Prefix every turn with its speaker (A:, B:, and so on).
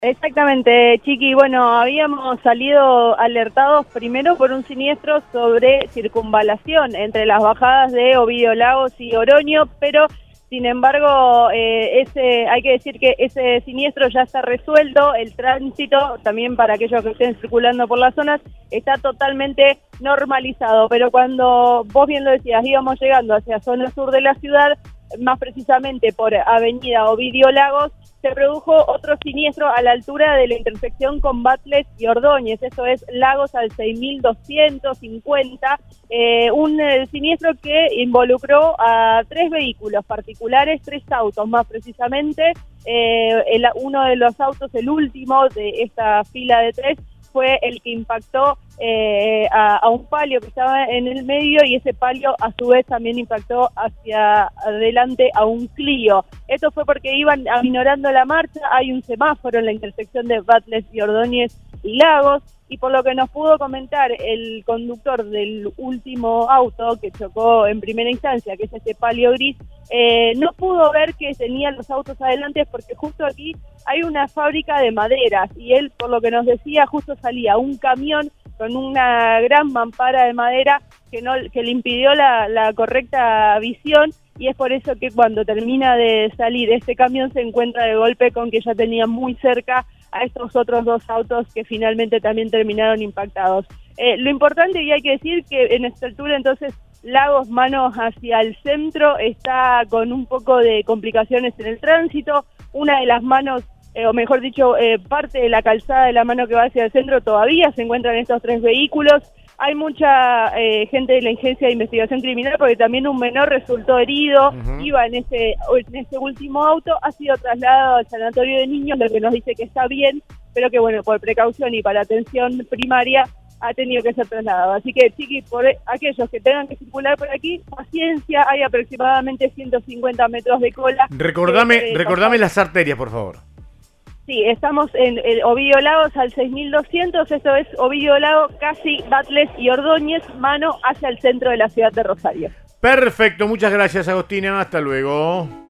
A: Exactamente, Chiqui. Bueno, habíamos salido alertados primero por un siniestro sobre circunvalación entre las bajadas de Ovidio Lagos y Oroño, pero sin embargo, hay que decir que ese siniestro ya está resuelto. El tránsito, también para aquellos que estén circulando por las zonas, está totalmente normalizado. Pero cuando vos bien lo decías, íbamos llegando hacia zona sur de la ciudad, más precisamente por avenida Ovidio Lagos, se produjo otro siniestro a la altura de la intersección con Batles y Ordóñez, eso es Lagos al 6250, un siniestro que involucró a 3 vehículos particulares, 3 autos más precisamente. Uno de los autos, el último de esta fila de 3, fue el que impactó a un palio que estaba en el medio, y ese palio a su vez también impactó hacia adelante a un Clio. Esto fue porque iban aminorando la marcha. Hay un semáforo en la intersección de Batles y Ordóñez y Lagos, y por lo que nos pudo comentar el conductor del último auto que chocó en primera instancia, que es este palio gris, no pudo ver que tenían los autos adelante porque justo aquí hay una fábrica de maderas, y él, por lo que nos decía, justo salía un camión con una gran mampara de madera que le impidió la correcta visión, y es por eso que cuando termina de salir este camión se encuentra de golpe con que ya tenía muy cerca a estos otros 2 autos que finalmente también terminaron impactados. Lo importante, y hay que decir que en esta altura entonces Lagos, manos hacia el centro, está con un poco de complicaciones en el tránsito. Una de las manos, o mejor dicho, parte de la calzada de la mano que va hacia el centro todavía se encuentran estos 3 vehículos. Hay mucha gente de la Agencia de Investigación Criminal porque también un menor resultó herido, iba en ese último auto, ha sido trasladado al sanatorio de niños, lo que nos dice que está bien, pero que bueno, por precaución y para atención primaria ha tenido que ser trasladado. Así que, Chiqui, por aquellos que tengan que circular por aquí, paciencia, hay aproximadamente 150 metros de cola.
B: Recordame las arterias, por favor.
A: Sí, estamos en el Ovidio Lagos al 6200, esto es Ovidio Lagos, casi Batles y Ordóñez, mano hacia el centro de la ciudad de Rosario.
B: Perfecto, muchas gracias, Agostina, hasta luego.